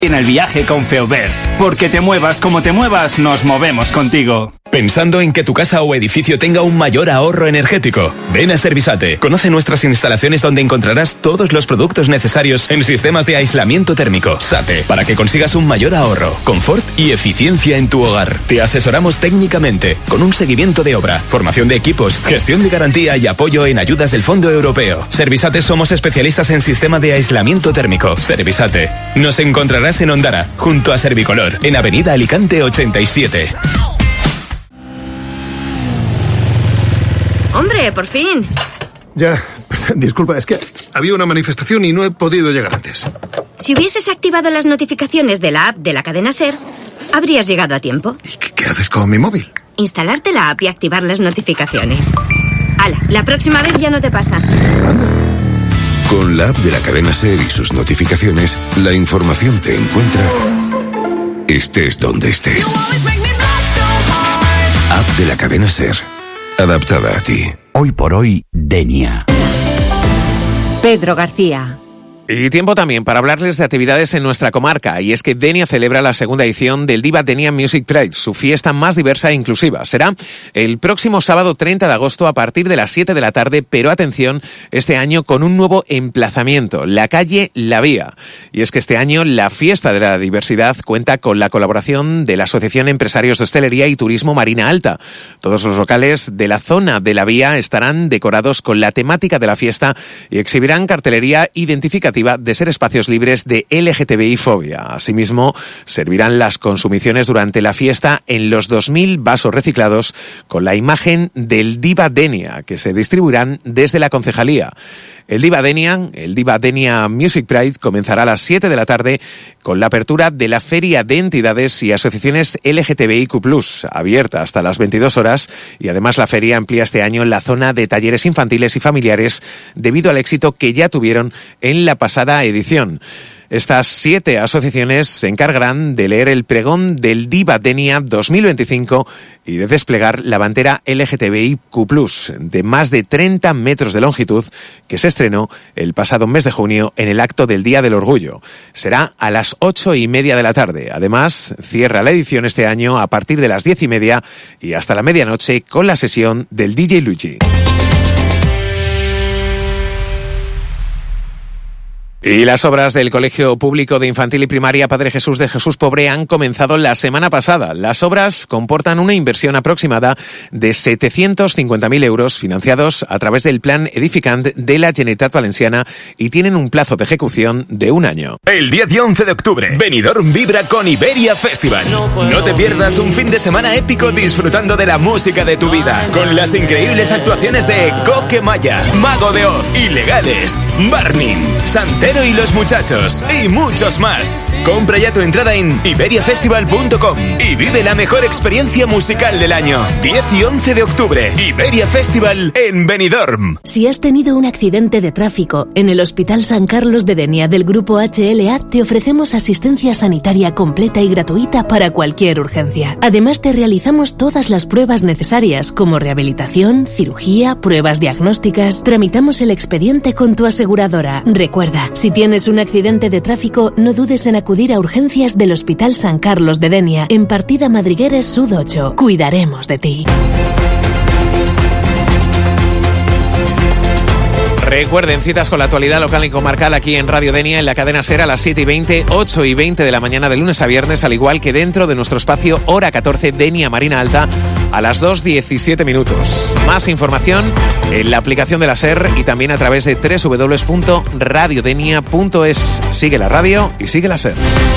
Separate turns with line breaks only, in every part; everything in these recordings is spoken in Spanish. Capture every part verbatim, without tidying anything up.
En el viaje con Feober, porque te muevas como te muevas, nos movemos contigo.
Pensando en que tu casa o edificio tenga un mayor ahorro energético, ven a Servisate. Conoce nuestras instalaciones donde encontrarás todos los productos necesarios en sistemas de aislamiento térmico. SATE, para que consigas un mayor ahorro, confort y eficiencia en tu hogar. Te asesoramos técnicamente, con un seguimiento de obra, formación de equipos, gestión de garantía y apoyo en ayudas del Fondo Europeo. Servisate somos especialistas en sistema de aislamiento térmico. Servisate. Nos encontrarás en Ondara, junto a Servicolor, en Avenida Alicante ochenta y siete.
¡Hombre, por fin!
Ya, disculpa, es que había una manifestación y no he podido llegar antes.
Si hubieses activado las notificaciones de la app de la cadena SER, habrías llegado a tiempo.
¿Y qué, qué haces con mi móvil?
Instalarte la app y activar las notificaciones. ¡Hala! La próxima vez ya no te pasa.
Anda.
Con la app de la cadena SER y sus notificaciones, la información te encuentra estés donde estés. App de la cadena SER. Adaptada a ti.
Hoy por hoy, Denia.
Pedro García.
Y tiempo también para hablarles de actividades en nuestra comarca, y es que Denia celebra la segunda edición del Diva Denia Music Trade, su fiesta más diversa e inclusiva. Será el próximo sábado treinta de agosto a partir de las siete de la tarde, pero atención, este año con un nuevo emplazamiento, la calle La Vía. Y es que este año la fiesta de la diversidad cuenta con la colaboración de la Asociación Empresarios de Hostelería y Turismo Marina Alta. Todos los locales de la zona de La Vía estarán decorados con la temática de la fiesta y exhibirán cartelería identificativa de ser espacios libres de L G T B I fobia. Asimismo, servirán las consumiciones durante la fiesta en los dos mil vasos reciclados con la imagen del Diva Denia, que se distribuirán desde la concejalía. El Diva Denia, el Diva Denia Music Pride, comenzará a las siete de la tarde con la apertura de la Feria de Entidades y Asociaciones L G T B I Q plus, abierta hasta las veintidós horas, y además la feria amplía este año la zona de talleres infantiles y familiares debido al éxito que ya tuvieron en la pasada edición. Estas siete asociaciones se encargarán de leer el pregón del Diva Denia dos mil veinticinco y de desplegar la bandera L G T B I Q plus, de más de treinta metros de longitud, que se estrenó el pasado mes de junio en el acto del Día del Orgullo. Será a las ocho y media de la tarde. Además, cierra la edición este año a partir de las diez y media y hasta la medianoche con la sesión del D J Luigi. Y las obras del Colegio Público de Infantil y Primaria Padre Jesús de Jesús Pobre han comenzado la semana pasada. Las obras comportan una inversión aproximada de setecientos cincuenta mil euros financiados a través del Plan Edificant de la Generalitat Valenciana y tienen un plazo de ejecución de un año.
El diez y once de octubre, Benidorm vibra con Iberia Festival. No te pierdas un fin de semana épico disfrutando de la música de tu vida, con las increíbles actuaciones de Coque Maya, Mago de Oz, Ilegales, Barning, Santero y los Muchachos y muchos más. Compra ya tu entrada en iberia festival punto com y vive la mejor experiencia musical del año. diez y once de octubre, Iberia Festival en Benidorm.
Si has tenido un accidente de tráfico, en el Hospital San Carlos de Denia del Grupo H L A te ofrecemos asistencia sanitaria completa y gratuita para cualquier urgencia. Además, te realizamos todas las pruebas necesarias como rehabilitación, cirugía, pruebas diagnósticas. Tramitamos el expediente con tu aseguradora. Recuerda, si tienes un accidente de tráfico, no dudes en acudir a urgencias del Hospital San Carlos de Denia, en Partida Madrigueres Sud ocho. Cuidaremos de ti.
Recuerden, citas con la actualidad local y comarcal aquí en Radio Denia, en la cadena SER a las siete y veinte, ocho y veinte de la mañana de lunes a viernes, al igual que dentro de nuestro espacio Hora catorce Denia Marina Alta a las dos diecisiete minutos. Más información en la aplicación de la SER y también a través de doble u doble u doble u punto radio denia punto es. Sigue la radio y sigue la SER.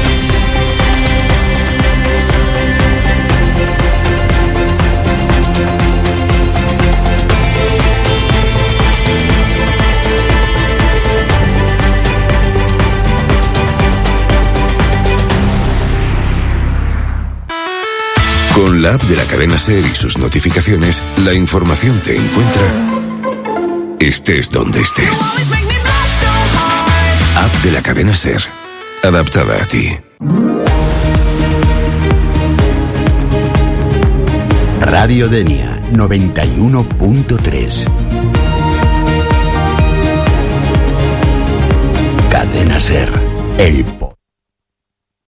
Con la app de la cadena SER y sus notificaciones, la información te encuentra estés donde estés. App de la cadena SER. Adaptada a ti.
Radio Denia noventa y uno punto tres. Cadena SER. El